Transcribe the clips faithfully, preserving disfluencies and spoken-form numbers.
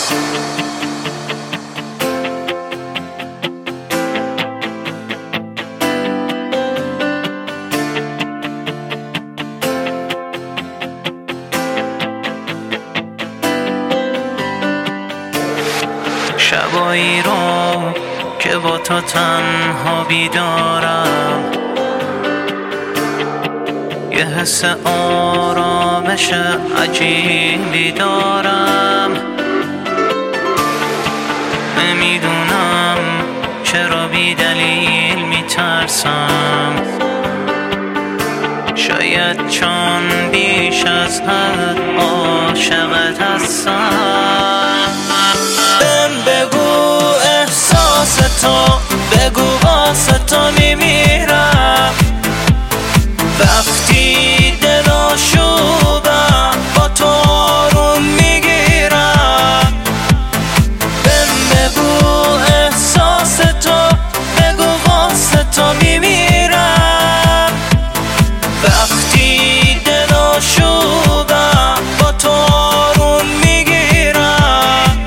شبایی رو که با تو تنها بیدارم، یه حس آرامش عجیبی دارم. نمیدونم چرا بی دلیل میترسم، شاید چون بیش از حد عاشقت هستم. بهم بگو احساس تو، بگو واسه تو میمیرم. وقتی دل آشوبم با تو آروم میگیرم. بهم بگو احساس تو، بگو واسه تو میمیرم. وقتی دل آشوبم با تو آروم میگیرم.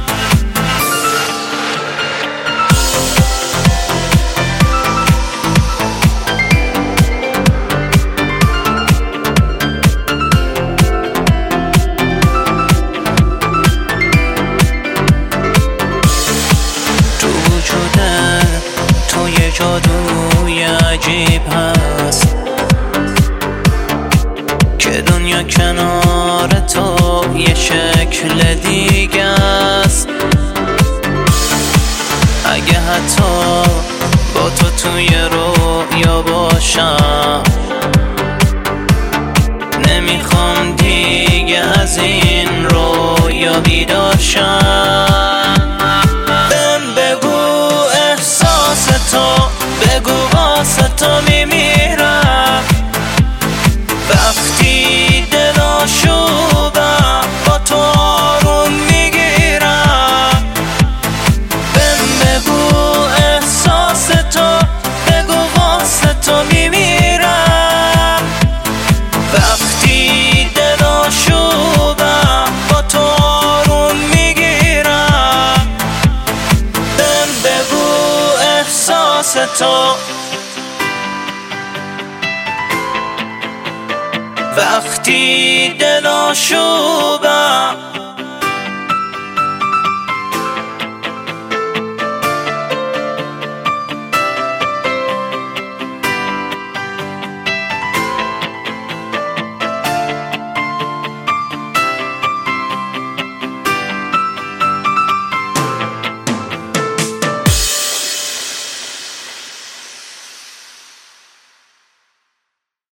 تو یه جادوی عجیب هست که دنیا کنار تو یه شکل دیگه است. اگه حتی با تو توی رویا باشم، نمیخوام دیگه از این رویا بیدار شم. تو بگو واسه تو میمیرم. وقتی دل آشوبم با تو آروم میگیرم. بهم بگو احساس تو، بگو واسه تو میمیرم. وقتی دل آشوبم با تو آروم میگیرم. بهم بگو احساس تو، وقتی دل آشوبم